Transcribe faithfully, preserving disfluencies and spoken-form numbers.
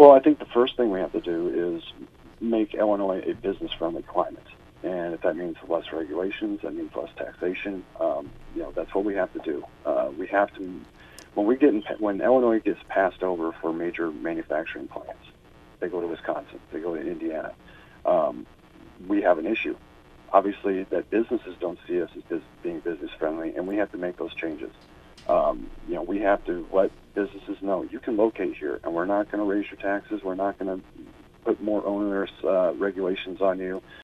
Well, I think the first thing we have to do is make Illinois a business-friendly climate. And if that means less regulations, that means less taxation. Um, you know, that's what we have to do. Uh, we have to, when we get in, when Illinois gets passed over for major manufacturing plants, they go to Wisconsin, they go to Indiana. Um, we have an issue. Obviously, that businesses don't see us as bus- being business-friendly, and we have to make those changes. Um, you know, we have to let businesses know you can locate here, and we're not going to raise your taxes. We're not going to put more onerous uh, regulations on you.